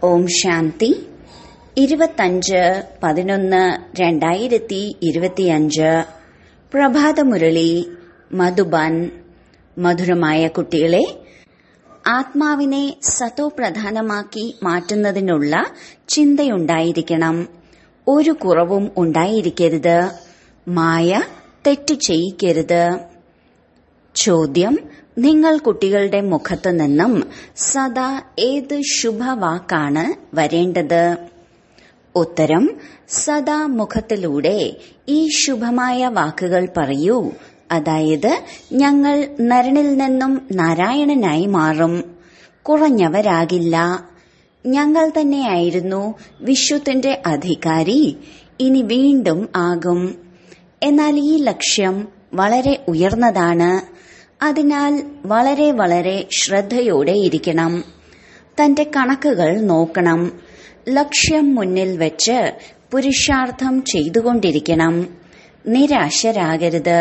ഓം ശാന്തി 25/11/2025 പ്രഭാതമുരളി മധുബൻ. മധുരമായ കുട്ടികളെ, ആത്മാവിനെ സതോ പ്രധാനമാക്കി മാറ്റുന്നതിനുള്ള ചിന്തയുണ്ടായിരിക്കണം. ഒരു കുറവും ഉണ്ടായിരിക്കരുത്. മായ തെറ്റ് ചെയ്യിക്കരുത്. ചോദ്യം: നിങ്ങൾ കുട്ടികളുടെ മുഖത്തു നിന്നും സദാ ഏത് ശുഭവാക്കാണ് വരേണ്ടത്? ഉത്തരം: സദാ മുഖത്തിലൂടെ ഈ ശുഭമായ വാക്കുകൾ പറയൂ. അതായത്, ഞങ്ങൾ നരനിൽ നിന്നും നാരായണനായി മാറും, കുറഞ്ഞവരാകില്ല. ഞങ്ങൾ തന്നെയായിരുന്നു വിശ്വത്തിന്റെ അധികാരി, ഇനി വീണ്ടും ആകും. എന്നാൽ ഈ ലക്ഷ്യം വളരെ ഉയർന്നതാണ്. അതിനാൽ വളരെ വളരെ ശ്രദ്ധയോടെ ഇരിക്കണം. തന്റെ കണക്കുകൾ നോക്കണം. ലക്ഷ്യം മുന്നിൽ വെച്ച് പുരുഷാർത്ഥം ചെയ്തുകൊണ്ടിരിക്കണം. നിരാശരാകരുത്.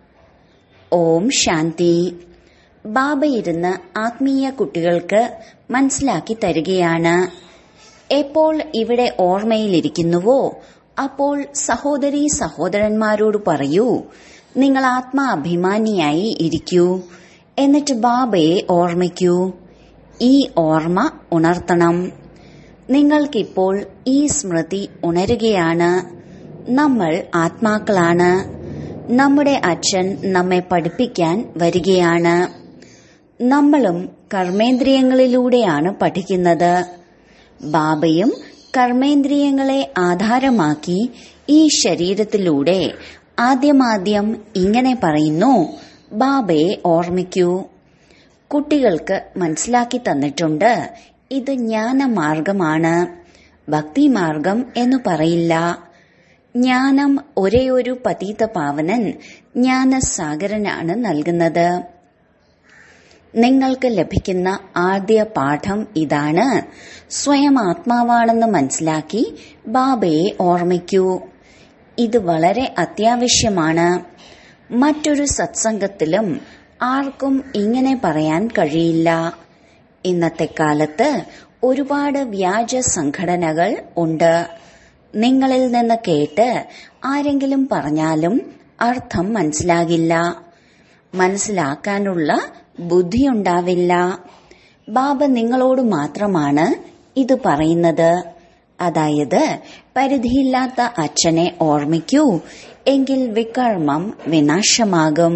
ഓം ശാന്തി. ബാബ ഇരുന്ന് ആത്മീയ കുട്ടികൾക്ക് മനസ്സിലാക്കി തരികയാണ്. എപ്പോൾ ഇവിടെ ഓർമ്മയിലിരിക്കുന്നുവോ അപ്പോൾ സഹോദരീ സഹോദരന്മാരോട് പറയൂ, നിങ്ങൾ ആത്മാഭിമാനിയായി ഇരിക്കൂ. എന്നിട്ട് ബാബയെ ഓർമ്മിക്കൂ. ഈ ഓർമ്മ ഉണർത്തണം. നിങ്ങൾക്കിപ്പോൾ ഈ സ്മൃതി ഉണരുകയാണ്. നമ്മൾ ആത്മാക്കളാണ്. നമ്മുടെ അച്ഛൻ നമ്മെ പഠിപ്പിക്കാൻ വരികയാണ്. നമ്മളും കർമ്മേന്ദ്രിയങ്ങളിലൂടെയാണ് പഠിക്കുന്നത്. ബാബയും കർമ്മേന്ദ്രിയങ്ങളെ ആധാരമാക്കി ഈ ശരീരത്തിലൂടെ ആദ്യമാദ്യം ഇങ്ങനെ പറയുന്നു, ബാബയെ ഓർമ്മിക്കൂ. കുട്ടികൾക്ക് മനസ്സിലാക്കി തന്നിട്ടുണ്ട്, ഇത് ജ്ഞാനമാർഗമാണ്, ഭക്തിമാർഗം എന്നു പറയില്ല. ജ്ഞാനം ഒരേയൊരു പതീത പാവനൻ ജ്ഞാനസാഗരനാണ് നൽകുന്നത്. നിങ്ങൾക്ക് ലഭിക്കുന്ന ആദ്യ പാഠം ഇതാണ്: സ്വയം ആത്മാവാണെന്ന് മനസ്സിലാക്കി ബാബയെ ഓർമ്മിക്കൂ. ഇത് വളരെ അത്യാവശ്യമാണ്. മറ്റൊരു സത്സംഗത്തിലും ആർക്കും ഇങ്ങനെ പറയാൻ കഴിയില്ല. ഇന്നത്തെ കാലത്ത് ഒരുപാട് വ്യാജ സംഘടനകൾ ഉണ്ട്. നിങ്ങളിൽ നിന്ന് കേട്ട് ആരെങ്കിലും പറഞ്ഞാലും അർത്ഥം മനസ്സിലാകില്ല. മനസ്സിലാക്കാനുള്ള ബുദ്ധിയുണ്ടാവില്ല. ബാബ നിങ്ങളോട് മാത്രമാണ് ഇത് പറയുന്നത്. അതായത്, പരിധിയില്ലാത്ത അച്ഛനെ ഓർമ്മിക്കൂ, എങ്കിൽ വികർമ്മം വിനാശമാകും.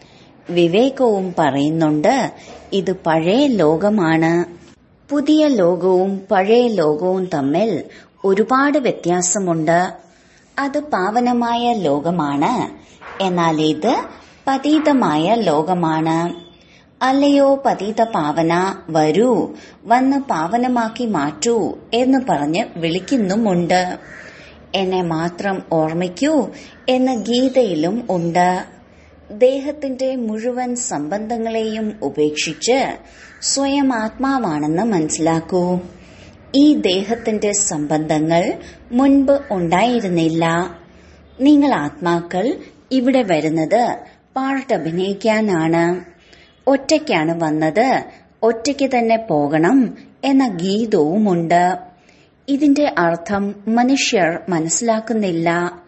വിവേകവും പറയുന്നുണ്ട്, ഇത് പഴയ ലോകമാണ്. പുതിയ ലോകവും പഴയ ലോകവും തമ്മിൽ ഒരുപാട് വ്യത്യാസമുണ്ട്. അത് പാവനമായ ലോകമാണ്, എന്നാൽ ഇത് പതീതമായ ലോകമാണ്. അല്ലയോ പതീത പാവന, വരൂ, വന്ന് പാവനമാക്കി മാറ്റൂ എന്ന് പറഞ്ഞ് വിളിക്കുന്നുമുണ്ട്. എന്നെ മാത്രം ഓർമ്മിക്കൂ എന്ന് ഗീതയിലും ഉണ്ട്. ദേഹത്തിന്റെ മുഴുവൻ സംബന്ധങ്ങളെയും ഉപേക്ഷിച്ച് സ്വയം ആത്മാവാണെന്ന് മനസ്സിലാക്കൂ. ഈ ദേഹത്തിന്റെ സംബന്ധങ്ങൾ മുൻപ് ഉണ്ടായിരുന്നില്ല. നിങ്ങൾ ആത്മാക്കൾ ഇവിടെ വരുന്നത് പാട്ടഭിനയിക്കാനാണ്. ഒറ്റയ്ക്കാണ് വന്നത്, ഒറ്റയ്ക്ക് തന്നെ പോകണം എന്ന ഗീതവുമുണ്ട്. ഇതിന്റെ അർത്ഥം മനുഷ്യർ മനസ്സിലാക്കുന്നില്ല.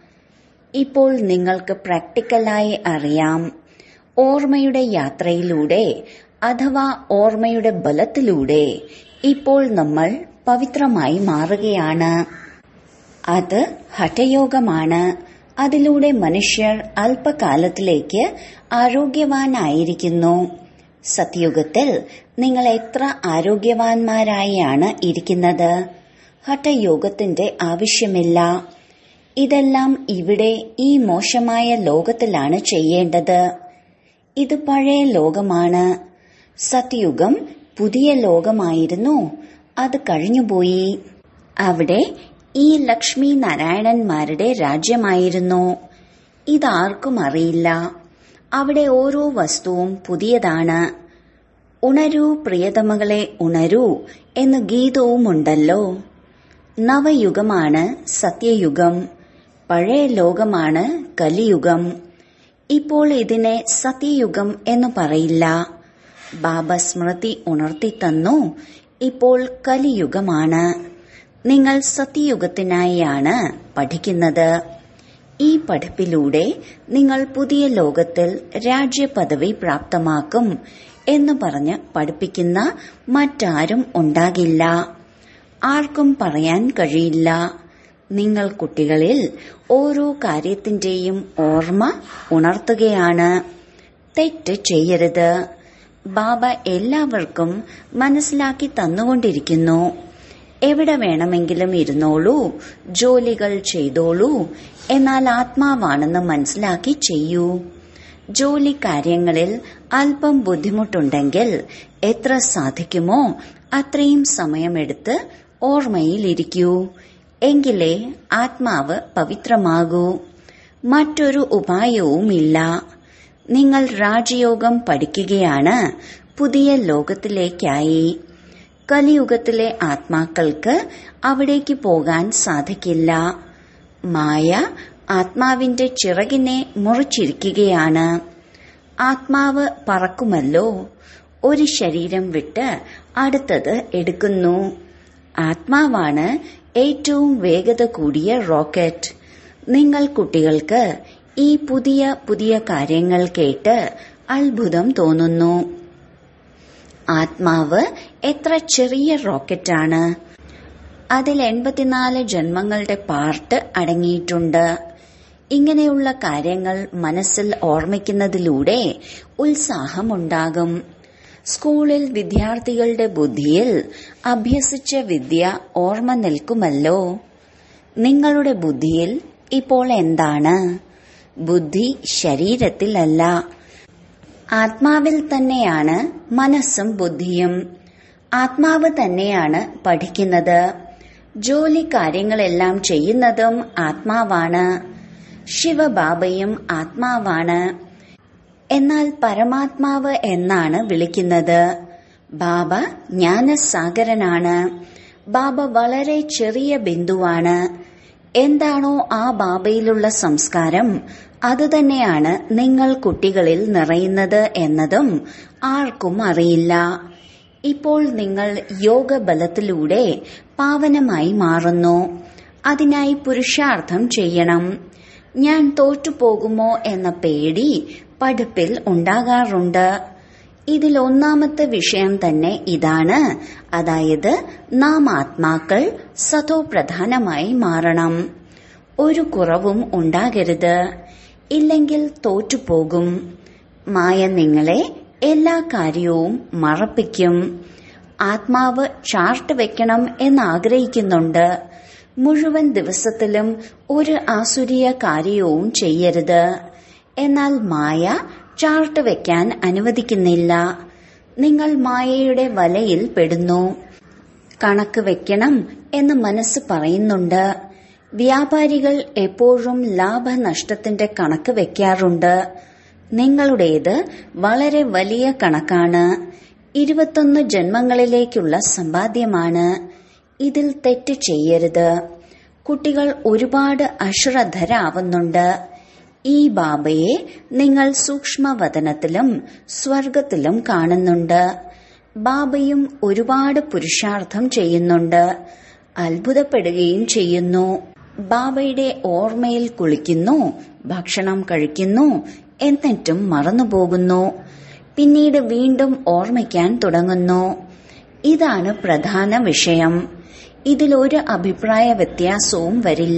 ഇപ്പോൾ നിങ്ങൾക്ക് പ്രാക്ടിക്കലായി അറിയാം. ഓർമ്മയുടെ യാത്രയിലൂടെ അഥവാ ഓർമ്മയുടെ ബലത്തിലൂടെ ഇപ്പോൾ നമ്മൾ പവിത്രമായി മാറുകയാണ്. അത് ഹഠയോഗമാണ്. അതിലൂടെ മനുഷ്യർ അല്പകാലത്തിലേക്ക് ആരോഗ്യവാനായിരിക്കുന്നു. സത്യുഗത്തിൽ നിങ്ങൾ എത്ര ആരോഗ്യവാന്മാരായാണ് ഇരിക്കുന്നത്. ഹഠയോഗത്തിന്റെ ആവശ്യമില്ല. ഇതെല്ലാം ഇവിടെ ഈ മോശമായ ലോകത്തിലാണ് ചെയ്യേണ്ടത്. ഇത് പഴയ ലോകമാണ്. സത്യുഗം പുതിയ ലോകമായിരുന്നു. അത് കഴിഞ്ഞുപോയി. അവിടെ ഈ ലക്ഷ്മി നാരായണന്മാരുടെ രാജ്യമായിരുന്നു. ഇതാർക്കും അറിയില്ല. അവിടെ ഓരോ വസ്തുവും പുതിയതാണ്. ഉണരൂ പ്രിയതമകളെ, ഉണരൂ എന്ന് ഗീതവുമുണ്ടല്ലോ. നവയുഗമാണ് സത്യയുഗം, പഴയ ലോകമാണ് കലിയുഗം. ഇപ്പോൾ ഇതിനെ സത്യയുഗം എന്ന് പറയില്ല. ബാബ സ്മൃതി ഉണർത്തിത്തന്നു, ഇപ്പോൾ കലിയുഗമാണ്. നിങ്ങൾ സത്യയുഗത്തിനായാണ് പഠിക്കുന്നത്. ഈ പഠിപ്പിലൂടെ നിങ്ങൾ പുതിയ ലോകത്തിൽ രാജ്യപദവി പ്രാപ്തമാക്കും എന്ന് പറഞ്ഞ് പഠിപ്പിക്കുന്ന മറ്റാരും ഉണ്ടാകില്ല. ആർക്കും പറയാൻ കഴിയില്ല. നിങ്ങൾ കുട്ടികളിൽ ഓരോ കാര്യത്തിന്റെയും ഓർമ്മ ഉണർത്തുകയാണ്. തെറ്റ് ചെയ്യരുത്. ബാബ എല്ലാവർക്കും മനസ്സിലാക്കി തന്നുകൊണ്ടിരിക്കുന്നു. എവിടെ വേണമെങ്കിലും ഇരുന്നോളൂ, ജോലികൾ ചെയ്തോളൂ, എന്നാൽ ആത്മാവാണെന്ന് മനസ്സിലാക്കി ചെയ്യൂ. ജോലി കാര്യങ്ങളിൽ അല്പം ബുദ്ധിമുട്ടുണ്ടെങ്കിൽ എത്ര സാധിക്കുമോ അത്രയും സമയമെടുത്ത് ഓർമ്മയിലിരിക്കൂ. എങ്കിലേ ആത്മാവ് പവിത്രമാകൂ. മറ്റൊരു ഉപായവുമില്ല. നിങ്ങൾ രാജയോഗം പഠിക്കുകയാണ് പുതിയ ലോകത്തിലേക്കായി. കലിയുഗത്തിലെ ആത്മാക്കൾക്ക് അവിടേക്ക് പോകാൻ സാധിക്കില്ല. മായ ആത്മാവിന്റെ ചിറകിനെ മുറിച്ചിരിക്കുകയാണ്. ആത്മാവ് പറക്കുമല്ലോ. ഒരു ശരീരം വിട്ട് അടുത്തത് എടുക്കുന്നു. ആത്മാവാണ് ഏറ്റവും വേഗത കൂടിയ റോക്കറ്റ്. നിങ്ങൾ കുട്ടികൾക്ക് ഈ പുതിയ പുതിയ കാര്യങ്ങൾ കേട്ട് അത്ഭുതം തോന്നുന്നു. ആത്മാവ് എത്ര ചെറിയ റോക്കറ്റാണ്. അതിൽ 84 ജന്മങ്ങളുടെ പാർട്ട് അടങ്ങിയിട്ടുണ്ട്. ഇങ്ങനെയുള്ള കാര്യങ്ങൾ മനസ്സിൽ ഓർമ്മിക്കുന്നതിലൂടെ ഉത്സാഹമുണ്ടാകും. സ്കൂളിൽ വിദ്യാർത്ഥികളുടെ ബുദ്ധിയിൽ അഭ്യസിച്ച വിദ്യ ഓർമ്മ നിൽക്കുമല്ലോ. നിങ്ങളുടെ ബുദ്ധിയിൽ ഇപ്പോൾ എന്താണ്? ബുദ്ധി ശരീരത്തിലല്ല, ആത്മാവിൽ തന്നെയാണ് മനസ്സും ബുദ്ധിയും. ആത്മാവ് തന്നെയാണ് പഠിക്കുന്നത്. ജോലി കാര്യങ്ങളെല്ലാം ചെയ്യുന്നതും ആത്മാവാണ്. ശിവബാബയും ആത്മാവാണ്. എന്നാൽ പരമാത്മാവ് എന്നാണ് വിളിക്കുന്നത്. ബാബ ജ്ഞാനസാഗരനാണ്. ബാബ വളരെ ചെറിയ ബിന്ദുവാണ്. എന്താണോ ആ ബാബയിലുള്ള സംസ്കാരം അതുതന്നെയാണ് നിങ്ങൾ കുട്ടികളിൽ നിറയുന്നത് എന്നതും ആർക്കും അറിയില്ല. ഇപ്പോൾ നിങ്ങൾ യോഗബലത്തിലൂടെ പാവനമായി മാറുന്നു. അതിനായി പുരുഷാർത്ഥം ചെയ്യണം. ഞാൻ തോറ്റുപോകുമോ എന്ന പേടി പഠിപ്പിൽ ഉണ്ടാകാറുണ്ട്. ഇതിൽ ഒന്നാമത്തെ വിഷയം തന്നെ ഇതാണ്. അതായത് നാം ആത്മാക്കൾ സതോ പ്രധാനമായി മാറണം. ഒരു കുറവും ഉണ്ടാകരുത്. ഇല്ലെങ്കിൽ തോറ്റുപോകും. മായ നിങ്ങളെ എല്ലാ കാര്യവും മറപ്പിക്കും. ആത്മാവ് ചാർട്ട് വെക്കണം എന്നാഗ്രഹിക്കുന്നുണ്ട്. മുഴുവൻ ദിവസത്തിലും ഒരു ആസുരീയ കാര്യവും ചെയ്യരുത്. എന്നാൽ മായ ചാർട്ട് വെക്കാൻ അനുവദിക്കുന്നില്ല. നിങ്ങൾ മായയുടെ വലയിൽ പെടുന്നു. കണക്ക് വെക്കണം എന്ന് മനസ്സ് പറയുന്നുണ്ട്. വ്യാപാരികൾ എപ്പോഴും ലാഭനഷ്ടത്തിന്റെ കണക്ക് വെക്കാറുണ്ട്. നിങ്ങളുടേത് വളരെ വലിയ കണക്കാണ്. 21 ജന്മങ്ങളിലേക്കുള്ള സമ്പാദ്യമാണ്. ഇതിൽ തെറ്റ് ചെയ്യരുത്. കുട്ടികൾ ഒരുപാട് അശ്രദ്ധരാവുന്നുണ്ട്. ഈ ബാബയെ നിങ്ങൾ സൂക്ഷ്മവതനത്തിലും സ്വർഗത്തിലും കാണുന്നുണ്ട്. ബാബയും ഒരുപാട് പുരുഷാർത്ഥം ചെയ്യുന്നുണ്ട്. അത്ഭുതപ്പെടുകയും ചെയ്യുന്നു. ബാബയുടെ ഓർമ്മയിൽ കുളിക്കുന്നു, ഭക്ഷണം കഴിക്കുന്നു, എന്നിട്ടും മറന്നുപോകുന്നു. പിന്നീട് വീണ്ടും ഓർമ്മിക്കാൻ തുടങ്ങുന്നു. ഇതാണ് പ്രധാന വിഷയം. ഇതിലൊരു അഭിപ്രായ വ്യത്യാസവും വരില്ല.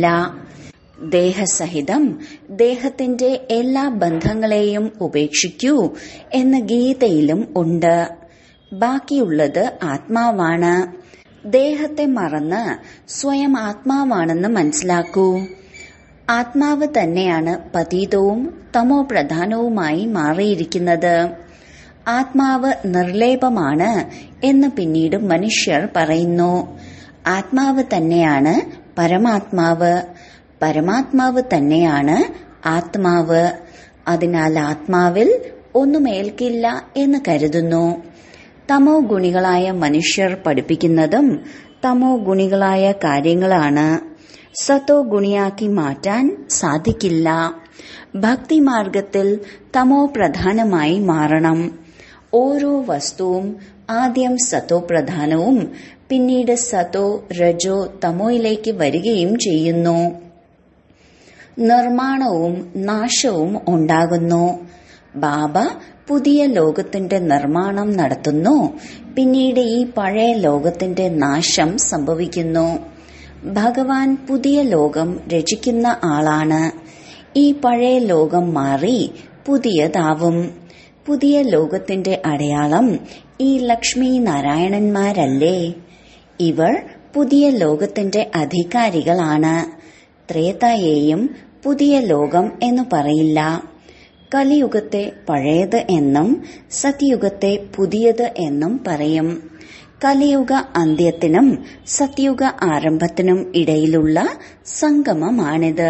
ദേഹസഹിതം ദേഹത്തിന്റെ എല്ലാ ബന്ധങ്ങളെയും ഉപേക്ഷിക്കൂ എന്ന് ഗീതയിലും ഉണ്ട്. ബാക്കിയുള്ളത് ആത്മാവാണ്. ദേഹത്തെ മറന്ന് സ്വയം ആത്മാവാണെന്ന് മനസ്സിലാക്കൂ. ആത്മാവ് തന്നെയാണ് പതീതവും തമോ പ്രധാനവുമായി മാറിയിരിക്കുന്നത്. ആത്മാവ് നിർലേപമാണ് എന്ന് പിന്നീട് മനുഷ്യർ പറയുന്നു. ആത്മാവ് തന്നെയാണ് പരമാത്മാവ്. പരമാത്മാവ് തന്നെയാണ് ആത്മാവ്. അതിനാൽ ആത്മാവിൽ ഒന്നും ഏൽക്കില്ല എന്ന് കരുതുന്നു. തമോ ഗുണികളായ മനുഷ്യർ പഠിപ്പിക്കുന്നതും തമോ ഗുണികളായ കാര്യങ്ങളാണ്. സത്തോ ഗുണിയാക്കി മാറ്റാൻ സാധിക്കില്ല. ഭക്തിമാർഗത്തിൽ തമോ പ്രധാനമായി മാറണം. ഓരോ വസ്തുവും ആദ്യം സതോ പ്രധാനവും പിന്നീട് സതോ രജോ തമോയിലേക്ക് വരികയും ചെയ്യുന്നു. നിർമ്മാണവും നാശവും ഉണ്ടാകുന്നു. ബാബ പുതിയ ലോകത്തിന്റെ നിർമ്മാണം നടത്തുന്നു. പിന്നീട് ഈ പഴയ ലോകത്തിന്റെ നാശം സംഭവിക്കുന്നു. ഭഗവാൻ പുതിയ ലോകം രചിക്കുന്ന ആളാണ്. ഈ പഴയ ലോകം മാറി പുതിയതാവും. പുതിയ ലോകത്തിന്റെ അടയാളം ഈ ലക്ഷ്മി നാരായണന്മാരല്ലേ? ഇവർ പുതിയ ലോകത്തിന്റെ അധികാരികളാണ്. ത്രേതായെയും പുതിയ ലോകം എന്നു പറയില്ല. കലിയുഗത്തെ പഴയത് എന്നും സത്യുഗത്തെ പുതിയത് എന്നും പറയും. കലിയുഗ അന്ത്യത്തിനും സത്യുഗ ആരംഭത്തിനും ഇടയിലുള്ള സംഗമമാണിത്.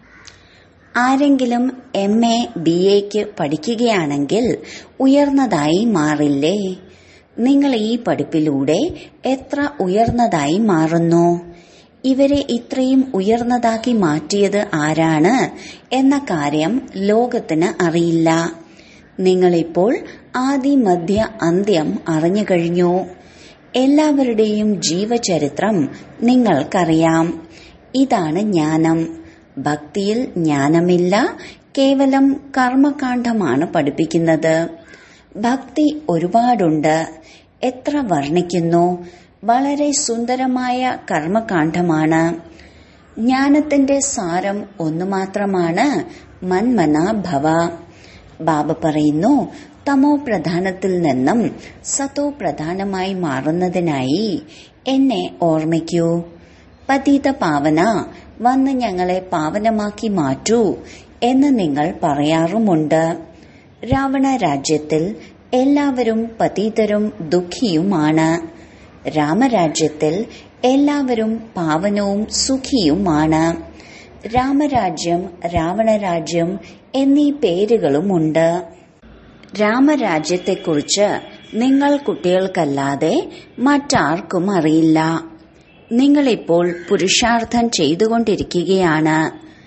ആരെങ്കിലും MA BAക്ക് പഠിക്കുകയാണെങ്കിൽ ഉയർന്നതായി മാറില്ലേ? നിങ്ങൾ ഈ പഠിപ്പിലൂടെ എത്ര ഉയർന്നതായി മാറുന്നു? ഇവരെ ഇത്രയും ഉയർന്നതാക്കി മാറ്റിയത് ആരാണ് എന്ന കാര്യം ലോകത്തിന് അറിയില്ല. നിങ്ങളിപ്പോൾ ആദി മധ്യ അന്ത്യം അറിഞ്ഞു കഴിഞ്ഞു. എല്ലാവരുടെയും ജീവചരിത്രം നിങ്ങൾക്കറിയാം. ഇതാണ് ജ്ഞാനം. ഭക്തിയിൽ ജ്ഞാനമില്ല, കേവലം കർമ്മകാണ്ഡമാണ് പഠിപ്പിക്കുന്നത്. ഭക്തി ഒരുപാടുണ്ട്. എത്ര വർണ്ണിക്കുന്നു. വളരെ സുന്ദരമായ കർമ്മകാണ്ഡമാണ്. ജ്ഞാനത്തിന്റെ സാരം ഒന്നുമാത്രമാണ്, മന്മന ഭവ. ബാബ പറയുന്നു, തമോ പ്രധാനത്തിൽ നിന്നും സതോ പ്രധാനമായി മാറുന്നതിനായി എന്നെ ഓർമ്മിക്കൂ. പതിത പാവന, വന്ന് ഞങ്ങളെ പാവനമാക്കി മാറ്റൂ എന്ന് നിങ്ങൾ പറയാറുമുണ്ട്. രാവണ രാജ്യത്തിൽ എല്ലാവരും പതിതരും ദുഃഖിയുമാണ്. രാമരാജ്യത്തിൽ എല്ലാവരും പാവനവും സുഖിയുമാണ്. രാമരാജ്യം, രാവണരാജ്യം എന്നീ പേരുകളുമുണ്ട്. രാമരാജ്യത്തെക്കുറിച്ച് നിങ്ങൾ കുട്ടികൾക്കല്ലാതെ മറ്റാർക്കും അറിയില്ല. നിങ്ങളിപ്പോൾ പുരുഷാർത്ഥം ചെയ്തുകൊണ്ടിരിക്കുകയാണ്.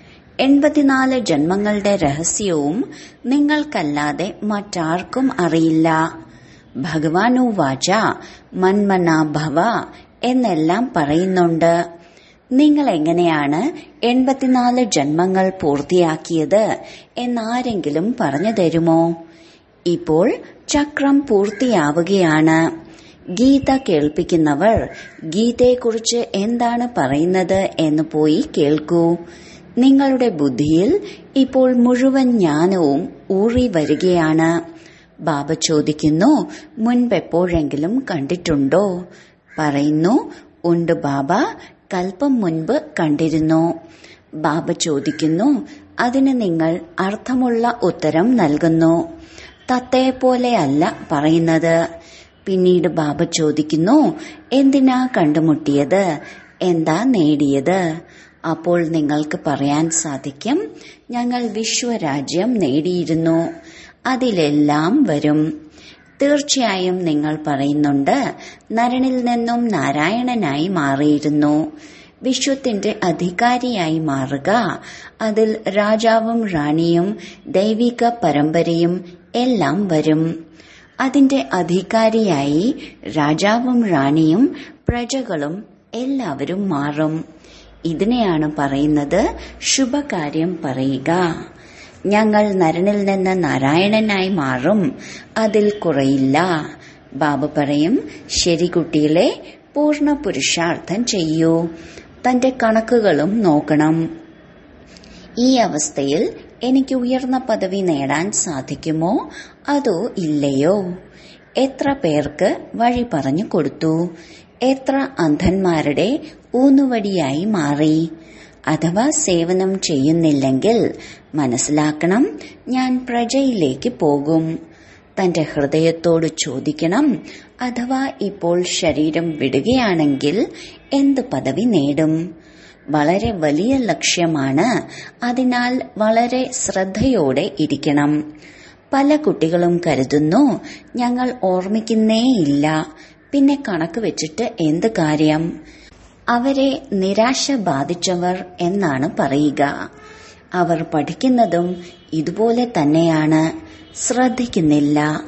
84 ജന്മങ്ങളുടെ രഹസ്യവും നിങ്ങൾക്കല്ലാതെ മറ്റാർക്കും അറിയില്ല. ഭഗവാനു വാച മന്മന ഭവ എന്നെല്ലാം പറയുന്നുണ്ട്. നിങ്ങൾ എങ്ങനെയാണ് 84 ജന്മങ്ങൾ പൂർത്തിയാക്കിയത് എന്നാരെങ്കിലും പറഞ്ഞു തരുമോ? ഇപ്പോൾ ചക്രം പൂർത്തിയാവുകയാണ്. ഗീത കേൾപ്പിക്കുന്നവർ ഗീതയെക്കുറിച്ച് എന്താണ് പറയുന്നത് എന്ന് പോയി കേൾക്കൂ. നിങ്ങളുടെ ബുദ്ധിയിൽ ഇപ്പോൾ മുഴുവൻ ജ്ഞാനവും ഊറി വരികയാണ്. ബാബ ചോദിക്കുന്നു, മുൻപെപ്പോഴെങ്കിലും കണ്ടിട്ടുണ്ടോ? പറയുന്നു, ഉണ്ട് ബാബ, കൽപ്പം മുൻപ് കണ്ടിരുന്നു. ബാബ ചോദിക്കുന്നു, അതിന് നിങ്ങൾ അർത്ഥമുള്ള ഉത്തരം നൽകുന്നു. തത്തയെപ്പോലെയല്ല പറയുന്നത്. പിന്നീട് ബാബ ചോദിക്കുന്നു, എന്തിനാ കണ്ടുമുട്ടിയത്, എന്താ നേടിയത്? അപ്പോൾ നിങ്ങൾക്ക് പറയാൻ സാധിക്കും, ഞങ്ങൾ വിശ്വരാജ്യം നേടിയിരുന്നു. അതിലെല്ലാം വരും. തീർച്ചയായും നിങ്ങൾ പറയുന്നുണ്ട്, നരനിൽ നിന്നും നാരായണനായി മാറിയിരുന്നു. വിശ്വത്തിന്റെ അധികാരിയായി മാറുക. അതിൽ രാജാവും റാണിയും ദൈവിക പരമ്പരയും എല്ലാം വരും. അതിന്റെ അധികാരിയായി രാജാവും റാണിയും പ്രജകളും എല്ലാവരും മാറും. ഇതിനെയാണ് പറയുന്നത് ശുഭകാര്യം പറയുക. ഞങ്ങൾ നരനിൽ നിന്ന് നാരായണനായി മാറും, അതിൽ കുറയില്ല. ബാബ പറയും, ശരി കുട്ടികളെ, പൂർണ്ണ പുരുഷാർത്ഥം ചെയ്യൂ. തന്റെ കണക്കുകളും നോക്കണം. ഈ അവസ്ഥയിൽ എനിക്ക് ഉയർന്ന പദവി നേടാൻ സാധിക്കുമോ അതോ ഇല്ലയോ? എത്ര പേർക്ക് വഴി പറഞ്ഞു കൊടുത്തു? എത്ര അന്ധന്മാരുടെ ഊന്നുവടിയായി മാറി? അഥവാ സേവനം ചെയ്യുന്നില്ലെങ്കിൽ മനസ്സിലാക്കണം, ഞാൻ പ്രജയിലേക്ക് പോകും. തന്റെ ഹൃദയത്തോട് ചോദിക്കണം, അഥവാ ഇപ്പോൾ ശരീരം വിടുകയാണെങ്കിൽ എന്ത് പദവി നേടും? വളരെ വലിയ ലക്ഷ്യമാണ്. അതിനാൽ വളരെ ശ്രദ്ധയോടെ ഇരിക്കണം. പല കുട്ടികളും കരുതുന്നു, ഞങ്ങൾ ഓർമ്മിക്കുന്നേയില്ല, പിന്നെ കണക്ക് വെച്ചിട്ട് എന്ത് കാര്യം? അവരെ നിരാശ ബാധിച്ചവർ എന്നാണ് പറയുക. അവർ പഠിക്കുന്നതും ഇതുപോലെ തന്നെയാണ്, ശ്രദ്ധിക്കുന്നില്ല.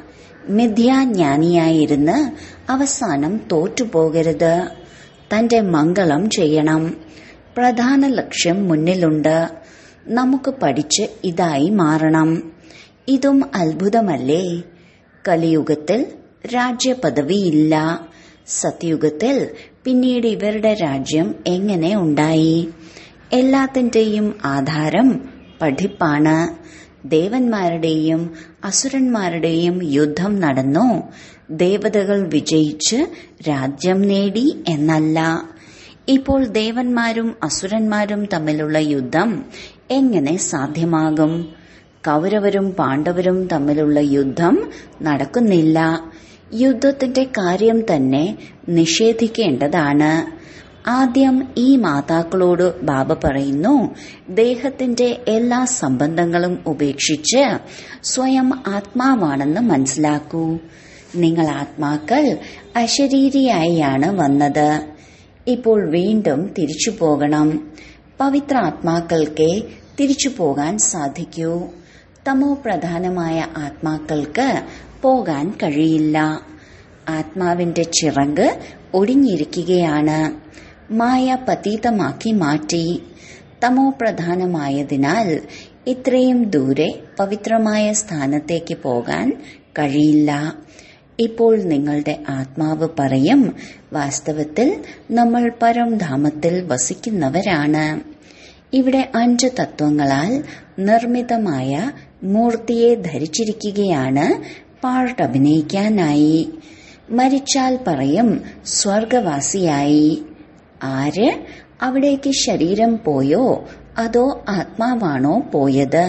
മിഥ്യാജ്ഞാനിയായിരുന്ന് അവസാനം തോറ്റുപോകരുത്. തന്റെ മംഗളം ചെയ്യണം. പ്രധാന ലക്ഷ്യം മുന്നിലുണ്ട്. നമുക്ക് പഠിച്ച് ഇതായി മാറണം. ഇതും അത്ഭുതമല്ലേ? കലിയുഗത്തിൽ രാജ്യപദവിയില്ല. സത്യുഗത്തിൽ പിന്നീട് ഇവരുടെ രാജ്യം എങ്ങനെ ഉണ്ടായി? എല്ലാത്തിന്റെയും ആധാരം പഠിപ്പാണ്. ദേവന്മാരുടെയും അസുരന്മാരുടെയും യുദ്ധം നടന്നു. ദേവതകൾ വിജയിച്ച് രാജ്യം നേടി എന്നല്ല. ഇപ്പോൾ ദേവന്മാരും അസുരന്മാരും തമ്മിലുള്ള യുദ്ധം എങ്ങനെ സാധ്യമാകും? കൗരവരും പാണ്ഡവരും തമ്മിലുള്ള യുദ്ധം നടക്കുന്നില്ല. യുദ്ധത്തിന്റെ കാര്യം തന്നെ നിഷേധിക്കേണ്ടതാണ്. ആദ്യം ഈ മാതാക്കളോട് ബാബ പറയുന്നു, ദേഹത്തിന്റെ എല്ലാ സംബന്ധങ്ങളും ഉപേക്ഷിച്ച് സ്വയം ആത്മാവാണെന്ന് മനസ്സിലാക്കൂ. നിങ്ങൾ ആത്മാക്കൾ അശരീരിയായാണ് വന്നത്. ഇപ്പോൾ വീണ്ടും തിരിച്ചു പോകണം. പവിത്ര ആത്മാക്കൾക്കേ തിരിച്ചു പോകാൻ സാധിക്കൂ. തമോ പ്രധാനമായ ആത്മാക്കൾക്ക് പോകാൻ കഴിയില്ല. ആത്മാവിന്റെ ചിറക് ഒടിഞ്ഞിരിക്കുകയാണ്. മായ പതീതമാക്കി മാറ്റി. തമോ പ്രധാനമായതിനാൽ ഇത്രയും ദൂരെ പവിത്രമായ സ്ഥാനത്തേക്ക് പോകാൻ കഴിയില്ല. ഇപ്പോൾ നിങ്ങളുടെ ആത്മാവ് പറയും, വാസ്തവത്തിൽ നമ്മൾ പരംധാമത്തിൽ വസിക്കുന്നവരാണ്. ഇവിടെ 5 തത്വങ്ങളാൽ നിർമ്മിതമായ മൂർത്തിയെ ധരിച്ചിരിക്കുകയാണ് പാർട്ട് അഭിനയിക്കാനായി. മരിച്ചാൽ പറയും സ്വർഗവാസിയായി. ആര്? അവിടേക്ക് ശരീരം പോയോ അതോ ആത്മാവാണോ പോയത്?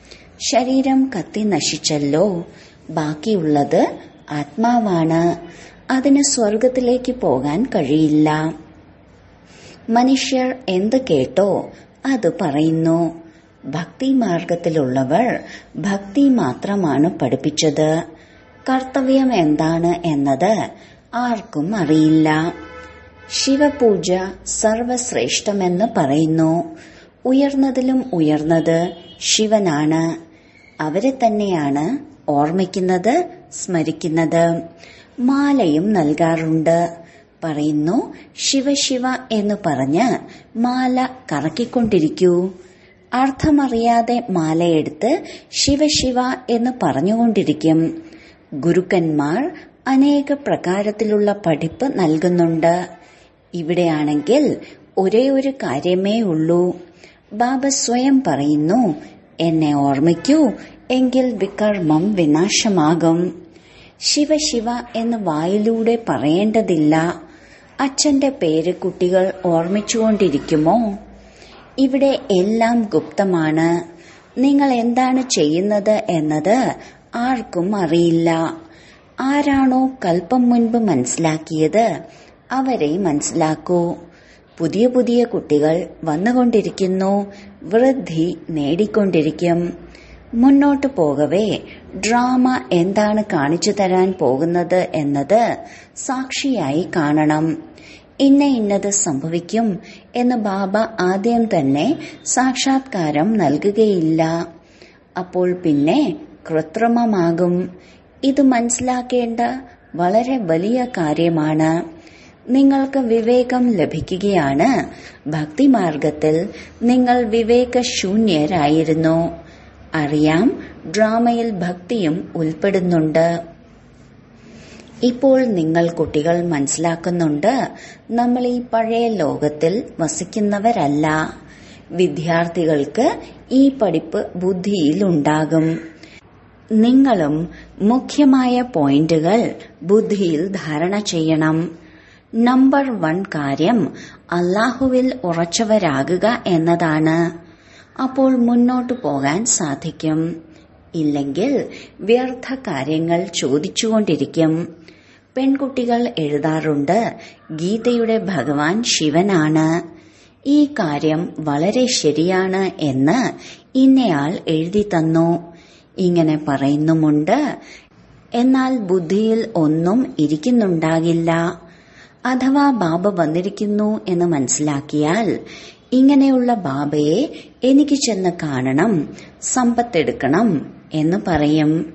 ശരീരം കത്തി നശിച്ചല്ലോ. ബാക്കിയുള്ളത് ആത്മാവാണ്. അതിന് സ്വർഗത്തിലേക്ക് പോകാൻ കഴിയില്ല. മനുഷ്യർ എന്ത് കേട്ടോ അത് പറയുന്നു. ഭക്തി മാർഗത്തിലുള്ളവർ ഭക്തി മാത്രമാണ് പഠിപ്പിച്ചത്. കർത്തവ്യം എന്താണ് എന്നത് ആർക്കും അറിയില്ല. ശിവപൂജ സർവശ്രേഷ്ഠമെന്ന് പറയുന്നു. ഉയർന്നതിലും ഉയർന്നത് ശിവനാണ്. അവരെ തന്നെയാണ് ഓർമ്മിക്കുന്നത്, സ്മരിക്കുന്നത്. മാലയും നൽകാറുണ്ട്. പറയുന്നു, ശിവശിവ എന്ന് പറഞ്ഞ് മാല കറക്കിക്കൊണ്ടിരിക്കൂ. അർത്ഥമറിയാതെ മാലയെടുത്ത് ശിവശിവ എന്ന് പറഞ്ഞുകൊണ്ടിരിക്കും. ഗുരുക്കന്മാർ അനേക പ്രകാരത്തിലുള്ള പഠിപ്പ് നൽകുന്നുണ്ട്. ഇവിടെയാണെങ്കിൽ ഒരേ ഒരു കാര്യമേ ഉള്ളൂ. ബാബ സ്വയം പറയുന്നു, എന്നെ ഓർമ്മിക്കൂ, എങ്കിൽ വികർമ്മം വിനാശമാകും. ശിവശിവ എന്ന് വായിലൂടെ പറയേണ്ടതില്ല. അച്ഛന്റെ പേര് കുട്ടികൾ ഓർമ്മിച്ചുകൊണ്ടിരിക്കുമോ? ഇവിടെ എല്ലാം ഗുപ്തമാണ്. നിങ്ങൾ എന്താണ് ചെയ്യുന്നത് എന്നത് ആർക്കും അറിയില്ല. ആരാണോ കൽപ്പം മുൻപ് മനസ്സിലാക്കിയത് അവരെ മനസ്സിലാക്കൂ. പുതിയ പുതിയ കുട്ടികൾ വന്നുകൊണ്ടിരിക്കുന്നു. വൃദ്ധി നേടിക്കൊണ്ടിരിക്കും. മുന്നോട്ടു പോകവേ ഡ്രാമ എന്താണ് കാണിച്ചു തരാൻ പോകുന്നത് എന്നത് സാക്ഷിയായി കാണണം. ഇന്നത് സംഭവിക്കും എന്ന് ബാബ ആദ്യം തന്നെ സാക്ഷാത്കാരം നൽകുകയില്ല. അപ്പോൾ പിന്നെ കൃത്രിമമാകും. ഇത് മനസ്സിലാക്കേണ്ട വളരെ വലിയ കാര്യമാണ്. നിങ്ങൾക്ക് വിവേകം ലഭിക്കുകയാണ്. ഭക്തിമാർഗത്തിൽ നിങ്ങൾ വിവേകശൂന്യരായിരുന്നു. അറിയാം, ഡ്രാമയിൽ ഭക്തിയും ഉൾപ്പെടുന്നുണ്ട്. ഇപ്പോൾ നിങ്ങൾ കുട്ടികൾ മനസ്സിലാക്കുന്നുണ്ട്, നമ്മൾ ഈ പഴയ ലോകത്തിൽ വസിക്കുന്നവരല്ല. വിദ്യാർത്ഥികൾക്ക് ഈ പഠിപ്പ് ബുദ്ധിയിലുണ്ടാകും. നിങ്ങളും മുഖ്യമായ പോയിന്റുകൾ ബുദ്ധിയിൽ ധാരണ ചെയ്യണം. നമ്പർ 1 കാര്യം അല്ലാഹുവിൽ ഉറച്ചവരാകുക എന്നതാണ്. അപ്പോൾ മുന്നോട്ടു പോകാൻ സാധിക്കും. ഇല്ലെങ്കിൽ വ്യർത്ഥ കാര്യങ്ങൾ ചോദിച്ചുകൊണ്ടിരിക്കും. പെൺകുട്ടികൾ എഴുതാറുണ്ട്, ഗീതയുടെ ഭഗവാൻ ശിവനാണ്. ഈ കാര്യം വളരെ ശരിയാണ് എന്ന് ഇന്നയാൾ എഴുതി തന്നു. ഇങ്ങനെ പറയുന്നുമുണ്ട്. എന്നാൽ ബുദ്ധിയിൽ ഒന്നും ഇരിക്കുന്നുണ്ടാകില്ല. അഥവാ ബാബ വന്നിരിക്കുന്നു എന്ന് മനസ്സിലാക്കിയാൽ ഇങ്ങനെയുള്ള ബാബയെ എനിക്ക് ചെന്ന് കാണണം, സമ്പത്തെടുക്കണം എന്ന് പറയും.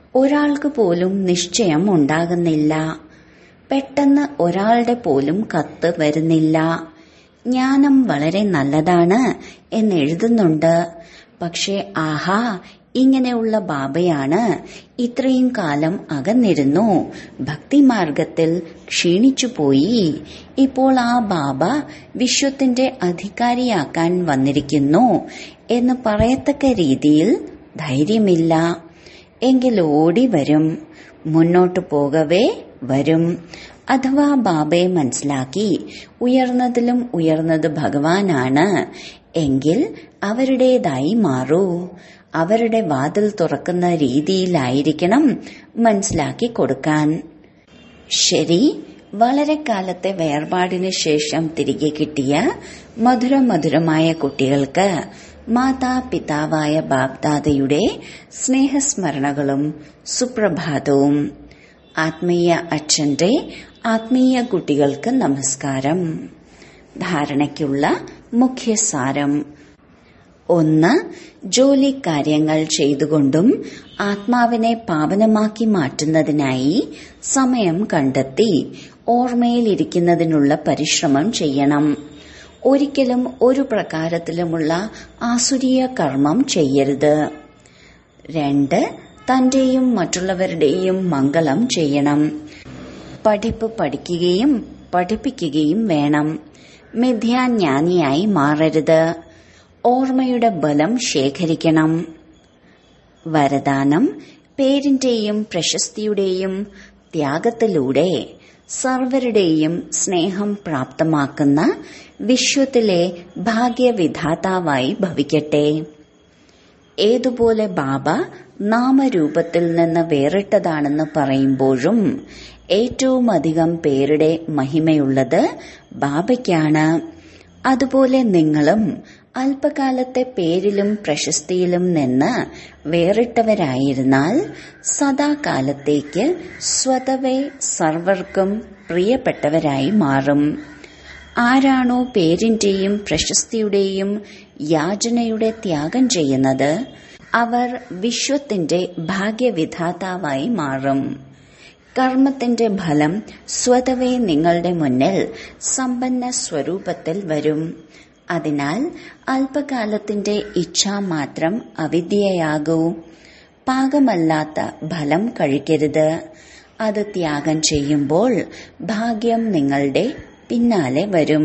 ഒരാൾക്ക് പോലും നിശ്ചയം ഉണ്ടാകുന്നില്ല. പെട്ടെന്ന് ഒരാളുടെ പോലും കത്ത് വരുന്നില്ല. ജ്ഞാനം വളരെ നല്ലതാണ് എന്നെഴുതുന്നുണ്ട്. പക്ഷേ ആഹാ, ഇങ്ങനെയുള്ള ബാബയാണ്, ഇത്രയും കാലം അകന്നിരുന്നു, ഭക്തിമാർഗത്തിൽ ക്ഷീണിച്ചുപോയി. ഇപ്പോൾ ആ ബാബ വിശ്വത്തിന്റെ അധികാരിയാക്കാൻ വന്നിരിക്കുന്നു എന്ന് പറയത്തക്ക രീതിയിൽ ധൈര്യമില്ല. എങ്കിൽ ഓടി വരും, മുന്നോട്ടു പോകവേ വരും. അഥവാ ബാബയെ മനസ്സിലാക്കി ഉയർന്നതിലും ഉയർന്നത് ഭഗവാനാണ് എങ്കിൽ അവരുടേതായി മാറൂ. അവരുടെ വാതിൽ തുറക്കുന്ന രീതിയിലായിരിക്കണം മനസ്സിലാക്കി കൊടുക്കാൻ. ശരി, വളരെ കാലത്തെ വേർപാടിന് ശേഷം തിരികെ കിട്ടിയ മധുരമധുരമായ കുട്ടികൾക്ക് മാതാപിതാവായ ബാബ്ദാദയുടെ സ്നേഹസ്മരണകളും സുപ്രഭാതവും. ആത്മീയ അച്ഛന്റെ ആത്മീയ കുട്ടികൾക്ക് നമസ്കാരം. ധാരണയ്ക്കുള്ള മുഖ്യസാരം: 1. ജോലി കാര്യങ്ങൾ ചെയ്തുകൊണ്ടും ആത്മാവിനെ പാവനമാക്കി മാറ്റുന്നതിനായി സമയം കണ്ടെത്തി ഓർമ്മയിലിരിക്കുന്നതിനുള്ള പരിശ്രമം ചെയ്യണം. ഒരിക്കലും ഒരു പ്രകാരത്തിലുമുള്ള ആസുരീയ കർമ്മം ചെയ്യരുത്. 2. തന്റെയും മറ്റുള്ളവരുടെയും മംഗളം ചെയ്യണം. പഠിപ്പ് പഠിക്കുകയും പഠിപ്പിക്കുകയും വേണം. മിഥ്യാജ്ഞാനിയായി മാറരുത്. ഓർമ്മയുടെ ബലം ശേഖരിക്കണം. വരദാനം: പേരിന്റെയും പ്രശസ്തിയുടെയും ത്യാഗത്തിലൂടെ സർവരുടെയും സ്നേഹം പ്രാപ്തമാക്കുന്ന വിശ്വത്തിലെ ഭാഗ്യവിധാതാവായി ഭവിക്കട്ടെ. ഏതുപോലെ ബാബ നാമരൂപത്തിൽ നിന്ന് വേറിട്ടതാണെന്ന് പറയുമ്പോഴും ഏറ്റവുമധികം പേരുടെ മഹിമയുള്ളത് ബാബയ്ക്കാണ്. അതുപോലെ നിങ്ങളും അല്പകാലത്തെ പേരിലും പ്രശസ്തിയിലും നിന്ന് വേറിട്ടവരായിരുന്നാൽ സദാകാലത്തേക്ക് സ്വതവേ സർവർക്കും പ്രിയപ്പെട്ടവരായി മാറും. ആരാണോ പേരിന്റെയും പ്രശസ്തിയുടെയും യാചനയുടെ ത്യാഗം ചെയ്യുന്നത് അവർ വിശ്വത്തിന്റെ ഭാഗ്യവിധാതാവായി മാറും. കർമ്മത്തിന്റെ ഫലം സ്വതവേ നിങ്ങളുടെ മുന്നിൽ സമ്പന്ന സ്വരൂപത്തിൽ വരും. അതിനാൽ അല്പകാലത്തിന്റെ ഇച്ഛ മാത്രം അവിദ്യയാകൂ. പാകമല്ലാത്ത ഫലം കഴിക്കരുത്. അത് ത്യാഗം ചെയ്യുമ്പോൾ ഭാഗ്യം നിങ്ങളുടെ പിന്നാലെ വരും.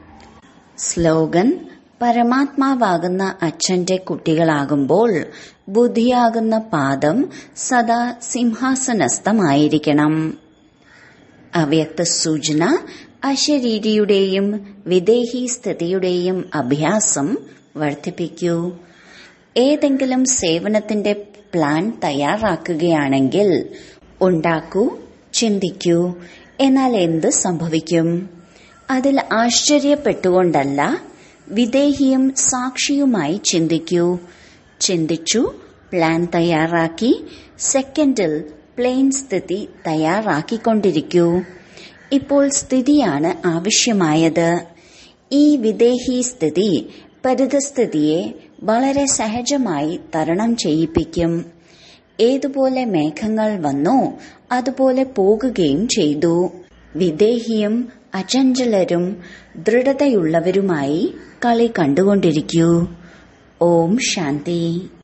സ്ലോഗൻ: പരമാത്മാവാകുന്ന അച്ഛന്റെ കുട്ടികളാകുമ്പോൾ ബുദ്ധിയാകുന്ന പാദം സദാ സിംഹാസനസ്ഥമായിരിക്കണം. അവ്യക്ത സൂചന: അശരീരിയുടെയും വിദേഹി സ്ഥിതിയുടെയും അഭ്യാസം വർദ്ധിപ്പിക്കൂ. ഏതെങ്കിലും സേവനത്തിന്റെ പ്ലാൻ തയ്യാറാക്കുകയാണെങ്കിൽ ഉണ്ടാക്കൂ, ചിന്തിക്കൂ. എന്നാൽ എന്ത് സംഭവിക്കും? അതിൽ ആശ്ചര്യപ്പെട്ടുകൊണ്ടല്ല, വിദേഹിയും സാക്ഷിയുമായി ചിന്തിക്കൂ. ചിന്തിച്ചു, പ്ലാൻ തയ്യാറാക്കി, സെക്കൻഡിൽ പ്ലെയിൻ സ്ഥിതി തയ്യാറാക്കിക്കൊണ്ടിരിക്കൂ. ഇപ്പോൾ സ്ഥിതിയാണ് ആവശ്യമായത്. ഈ വിദേഹി സ്ഥിതി പരിതസ്ഥിതിയെ വളരെ സഹജമായി തരണം ചെയ്യിപ്പിക്കും. ഏതുപോലെ മേഘങ്ങൾ വന്നോ അതുപോലെ പോകുകയും ചെയ്തു. വിദേഹിയും അചഞ്ചലരും ദൃഢതയുള്ളവരുമായി കളി കണ്ടുകൊണ്ടിരിക്കൂ. ഓം ശാന്തി.